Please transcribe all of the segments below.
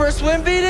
for a swim, BD?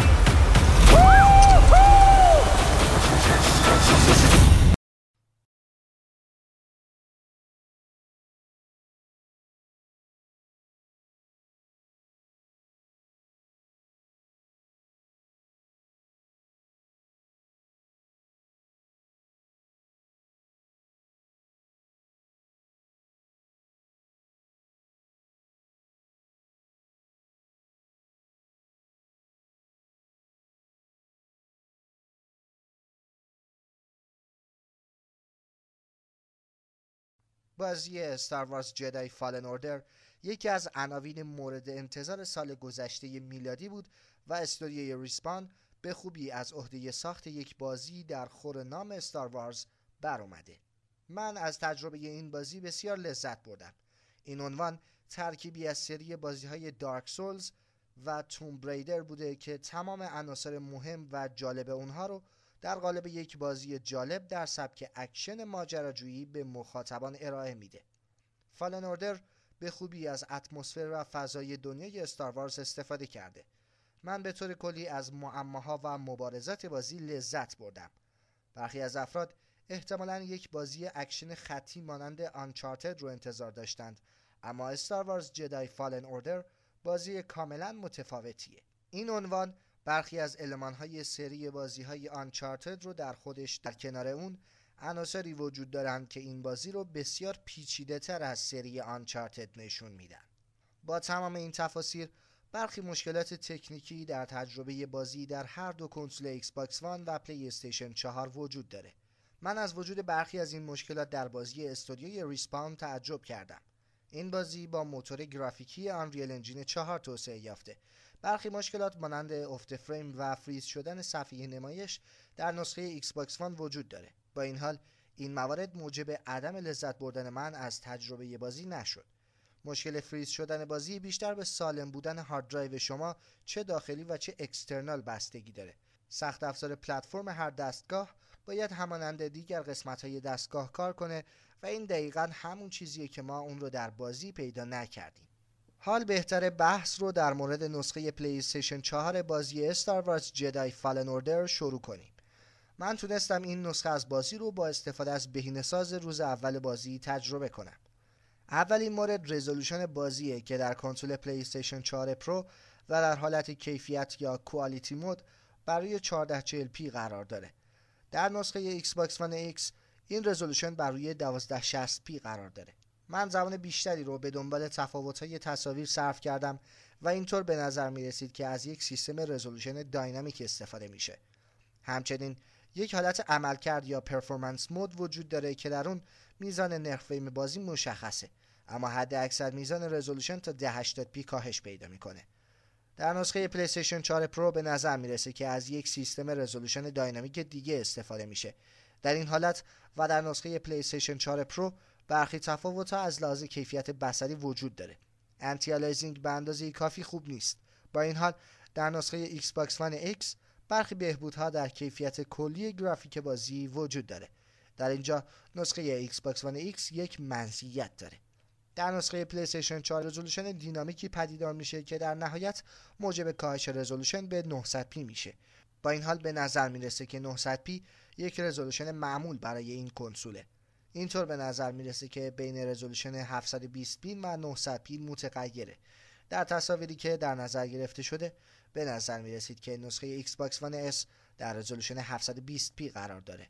بازی استار وارز جدای فالن اوردر یکی از عناوین مورد انتظار سال گذشته میلادی بود و استودیوی ریسپان به خوبی از عهده ساخت یک بازی در خور نام استار وارز بر اومده. من از تجربه این بازی بسیار لذت بردم. این عنوان ترکیبی از سری بازی‌های دارک سولز و توم بریدر بوده که تمام عناصر مهم و جالب اونها رو در قالب یک بازی جالب در سبک اکشن ماجراجویی به مخاطبان ارائه میده. فالن اوردر به خوبی از اتمسفر و فضای دنیای استار وارز استفاده کرده. من به طور کلی از معماها و مبارزات بازی لذت بردم. برخی از افراد احتمالاً یک بازی اکشن خطی مانند آنچارتد رو انتظار داشتند، اما استار وارز جدای فالن اوردر بازی کاملاً متفاوتیه. این عنوان برخی از المان‌های سری بازی‌های آنچارتد رو در خودش در کنار اون عناصری وجود دارند که این بازی رو بسیار پیچیده‌تر از سری آنچارتد نشون میدن. با تمام این تفاصیل برخی مشکلات تکنیکی در تجربه بازی در هر دو کنسول ایکس باکس وان و پلی استیشن 4 وجود داره. من از وجود برخی از این مشکلات در بازی استودیوی ریسپان تعجب کردم. این بازی با موتور گرافیکی آنریل انجین 4 توسعه یافته. برخی مشکلات مانند افت فریم و فریز شدن صفحه نمایش در نسخه ایکس باکس وان وجود داره. با این حال این موارد موجب عدم لذت بردن من از تجربه بازی نشد. مشکل فریز شدن بازی بیشتر به سالم بودن هارد درایو شما چه داخلی و چه اکسترنال بستگی داره. سخت افزار پلتفرم هر دستگاه باید همانند دیگر قسمت‌های دستگاه کار کنه و این دقیقاً همون چیزیه که ما اون رو در بازی پیدا نکردیم. حال بهتره بحث رو در مورد نسخه پلی استیشن 4 بازی استار وارز جدای فالن اوردر شروع کنیم. من تونستم این نسخه از بازی رو با استفاده از بهینه‌ساز روز اول بازی تجربه کنم. اولین مورد رزولوشن بازیه که در کنسول پلی استیشن 4 پرو و در حالت کیفیت یا کوالیتی مود برای 1440p قرار داره. در نسخه ایکس باکس وان ایکس این رزولوشن بر روی 1260p قرار داره. من زمان بیشتری رو به دنبال تفاوت‌های تصاویر صرف کردم و اینطور به نظر می رسید که از یک سیستم رزولوشن داینامیک استفاده میشه. همچنین یک حالت عملکرد یا پرفورمنس مود وجود داره که در اون میزان نرخ فریم بازی مشخصه، اما حد اکثر میزان رزولوشن تا 1080p کاهش پیدا میکنه. در نسخه پلی استیشن 4 پرو به نظر میرسه که از یک سیستم رزولوشن داینامیک دیگه استفاده میشه. در این حالت و در نسخه پلی استیشن 4 پرو برخی تفاوت‌ها از لحاظ کیفیت بصری وجود داره. انتی الیاسینگ به اندازه کافی خوب نیست. با این حال در نسخه ایکس باکس وان ایکس برخی بهبودها در کیفیت کلی گرافیک بازی وجود داره. در اینجا نسخه ایکس باکس وان ایکس یک مزیت داره. در نسخه پلی استیشن 4 رزولوشن دینامیکی پدیدار میشه که در نهایت موجب کاهش رزولوشن به 900p میشه. با این حال به نظر میرسه که 900p یک رزولوشن معمول برای این کنسوله. اینطور به نظر میرسه که بین رزولوشن 720p و 900p متغیره. در تصاویری که در نظر گرفته شده به نظر میرسید که نسخه ایکس باکس وان اس در رزولوشن 720p قرار داره.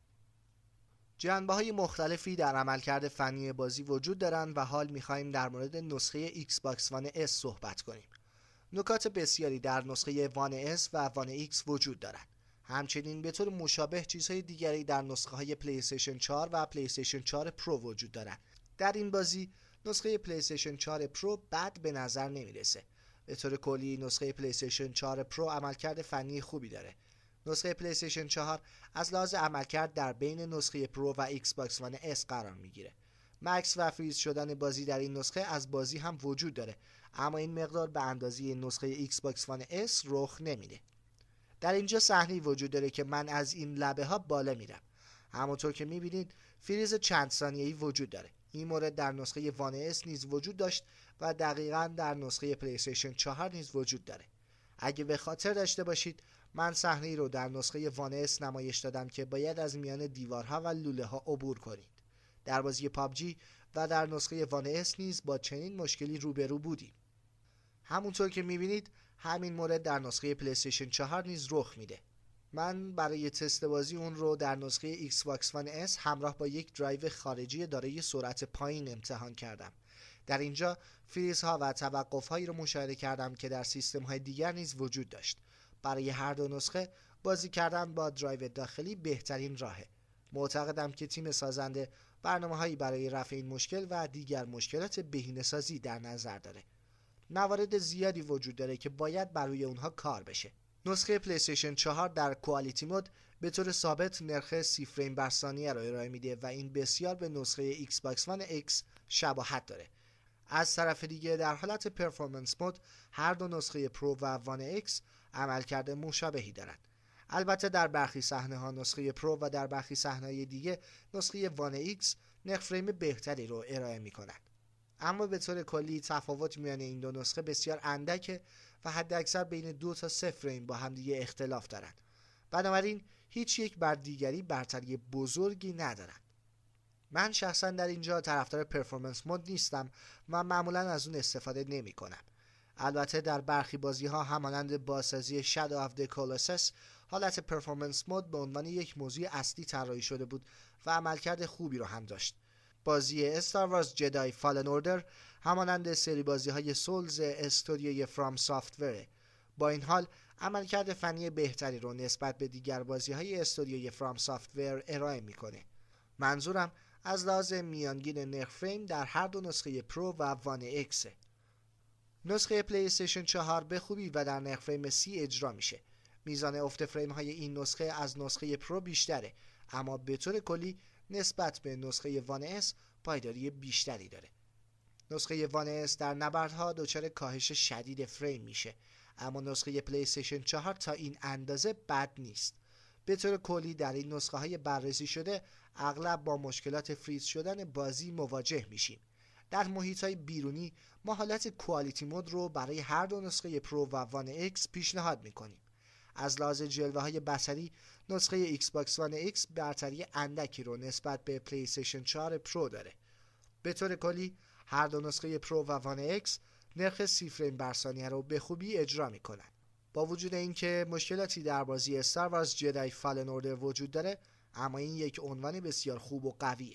جنبه‌های مختلفی در عملکرد فنی بازی وجود دارند و حال می‌خوایم در مورد نسخه ایکس باکس وان اس صحبت کنیم. نکات بسیاری در نسخه وان اس و وان ایکس وجود دارند. همچنین به طور مشابه چیزهای دیگری در نسخه‌های پلی استیشن 4 و پلی استیشن 4 پرو وجود دارند. در این بازی نسخه پلی استیشن 4 پرو بد به نظر نمی‌رسه. به طور کلی نسخه پلی استیشن 4 پرو عملکرد فنی خوبی داره. نسخه پلی استیشن 4 از لحاظ عملکرد در بین نسخه پرو و ایکس باکس وان اس قرار میگیره. مکس و فریز شدن بازی در این نسخه از بازی هم وجود داره، اما این مقدار به اندازه نسخه ایکس باکس وان اس رخ نمیده. در اینجا صحنه‌ای وجود داره که من از این لبه ها بالا میرم. همونطور که میبینید فریز چند ثانیه‌ای وجود داره. این مورد در نسخه وان اس نیز وجود داشت و دقیقاً در نسخه پلی استیشن 4 نیز وجود داره. اگه به خاطر داشته باشید من صحنه‌ای رو در نسخه وان اس نمایش دادم که باید از میان دیوارها و لوله ها عبور کنید. در بازی پابجی و در نسخه وان اس نیز با چنین مشکلی روبرو بودیم. همونطور که میبینید همین مورد در نسخه پلی استیشن 4 نیز رخ میده. من برای تست بازی اون رو در نسخه ایکس باکس وان اس همراه با یک درایو خارجی دارای سرعت پایین امتحان کردم. در اینجا فریزها و توقف‌هایی رو مشاهده کردم که در سیستم‌های دیگر نیز وجود داشت. برای هر دو نسخه بازی کردن با درایو داخلی بهترین راهه. معتقدم که تیم سازنده برنامه‌هایی برای رفع این مشکل و دیگر مشکلات بهینه‌سازی در نظر داره. موارد زیادی وجود داره که باید بر روی اونها کار بشه. نسخه پلی استیشن 4 در کوالیتی مود به طور ثابت نرخ 30 فریم بر ثانیه را ارائه میده و این بسیار به نسخه ایکس باکس وان ایکس شباهت داره. از طرف دیگه در حالت پرفورمنس مود هر دو نسخه پرو و وان ایکس عملکرد مشابهی دارند. البته در برخی صحنه‌ها نسخه پرو و در برخی صحنه‌های دیگه نسخه وان ایکس نرخ فریم بهتری رو ارائه می‌کند. اما به طور کلی تفاوت میان این دو نسخه بسیار اندکه و حداکثر بین 2 تا 3 فریم با همدیگه اختلاف دارند. بنابراین هیچ یک بر دیگری برتری بزرگی ندارند. من شخصا در اینجا طرفدار پرفورمنس مود نیستم و معمولا از اون استفاده نمی کنم. البته در برخی بازی ها همانند بازسازی Shadow of the Colossus حالت پرفورمنس مود به عنوان یک موضوع اصلی طراحی شده بود و عملکرد خوبی رو هم داشت. بازی استار وارز جدای فالن اوردر همانند سری بازی های سولز استودیوی فرام سافت‌ور. با این حال عملکرد فنی بهتری رو نسبت به دیگر بازی های استودیوی فرام سافت‌ور ارائه میکنه. منظورم از لحاظ میانگین نرخ فریم در هر دو نسخه پرو و وان ایکس. نسخه پلی استیشن 4 به خوبی و در نرخ فریم 30 اجرا میشه. میزان افت فریم های این نسخه از نسخه پرو بیشتره، اما به طور کلی نسبت به نسخه وان اس پایداری بیشتری داره. نسخه وان اس در نبردها دچار کاهش شدید فریم میشه، اما نسخه پلی استیشن 4 تا این اندازه بد نیست. به طور کلی در این نسخه های بررسی شده اغلب با مشکلات فریز شدن بازی مواجه میشیم. در محیط های بیرونی ما حالت کوالیتی مود رو برای هر دو نسخه پرو و وان ایکس پیشنهاد میکنیم. از لحاظ جلوه های بصری نسخه ایکس باکس وان ایکس برتری اندکی رو نسبت به پلی استیشن 4 پرو داره. به طور کلی هر دو نسخه پرو و وان ایکس نرخ 30 فریم بر ثانیه رو به خوبی اجرا میکنن. با وجود اینکه مشکلاتی در بازی استار وارز جدای فالن اوردر وجود داره، اما این یک عنوان بسیار خوب و قویه.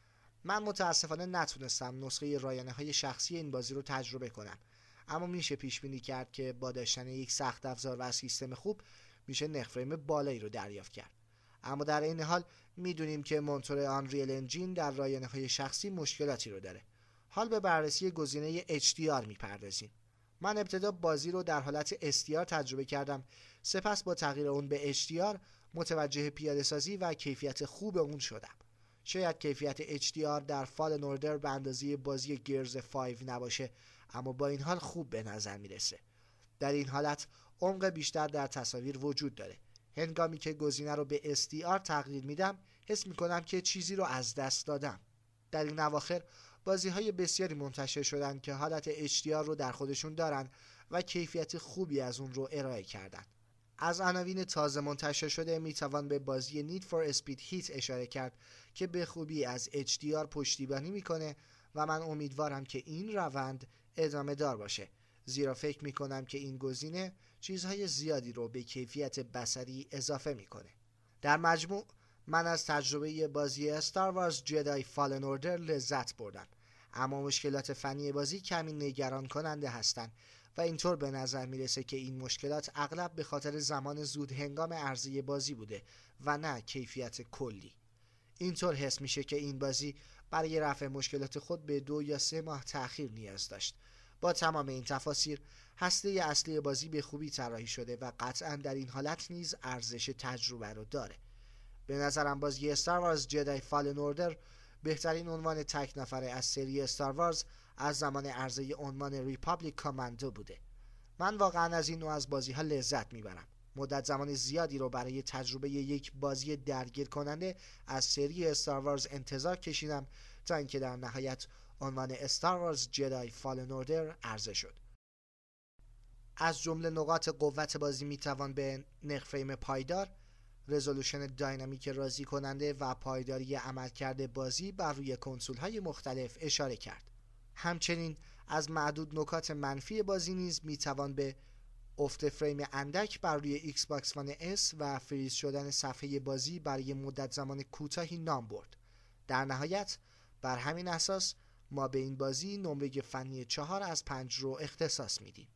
من متاسفانه نتونستم نسخه رایانه های شخصی این بازی رو تجربه کنم، اما میشه پیش بینی کرد که با داشتن یک سخت افزار و سیستم خوب میشه نرخ فریم بالایی رو دریافت کرد. اما در این حال میدونیم که مونتور آنریل انجین در رایانه های شخصی مشکلاتی رو داره. حال به بررسی گزینه HDR میپردازیم. من ابتدا بازی رو در حالت SDR تجربه کردم، سپس با تغییر اون به HDR متوجه پیاده سازی و کیفیت خوب اون شدم. شاید کیفیت HDR در فالن اوردر به اندازه بازی گیرز 5 نباشه، اما با این حال خوب به نظر میرسه. در این حالت عمق بیشتر در تصاویر وجود داره. هنگامی که گزینه رو به SDR تغییر میدم حس میکنم که چیزی رو از دست دادم. در این اواخر بازی‌های بسیاری منتشر شدن که حالت HDR رو در خودشون دارن و کیفیت خوبی از اون رو ارائه کردن. از عناوین تازه منتشر شده میتوان به بازی Need for Speed Heat اشاره کرد که به خوبی از HDR پشتیبانی میکنه و من امیدوارم که این روند ادامه دار باشه، زیرا فکر میکنم که این گزینه چیزهای زیادی رو به کیفیت بصری اضافه میکنه. در مجموع من از تجربه بازی استار وارز جدای فالن اوردر لذت بردم، اما مشکلات فنی بازی کمی نگران کننده هستند و اینطور به نظر میرسه که این مشکلات اغلب به خاطر زمان زود هنگام عرضه بازی بوده و نه کیفیت کلی. اینطور حس میشه که این بازی برای رفع مشکلات خود به 2 یا 3 ماه تأخیر نیاز داشت. با تمام این تفاصیل هسته اصلی بازی به خوبی طراحی شده و قطعا در این حالت نیز ارزش تجربه رو داره. به نظرم بازی استار وارز جدای فالن اوردر بهترین عنوان تک نفره از سری استار وارز از زمان عرضه عنوان ریپابلیک کاماندو بوده. من واقعا از این نوع از بازی ها لذت میبرم. مدت زمان زیادی رو برای تجربه یک بازی درگیر کننده از سری استار وارز انتظار کشیدم تا اینکه در نهایت عنوان استار وارز جدای فالن اوردر عرضه شد. از جمله نقاط قوت بازی میتوان به نرخ فریم پایدار، رزولوشن داینامیک راضی کننده و پایداری عملکرد بازی بر روی کنسول‌های مختلف اشاره کرد. همچنین از معدود نکات منفی بازی نیز میتوان به افت فریم اندک بر روی ایکس باکس وان اس و فریز شدن صفحه بازی برای مدت زمان کوتاهی نام برد. در نهایت بر همین اساس ما به این بازی نمره فنی 4 از 5 رو اختصاص میدیم.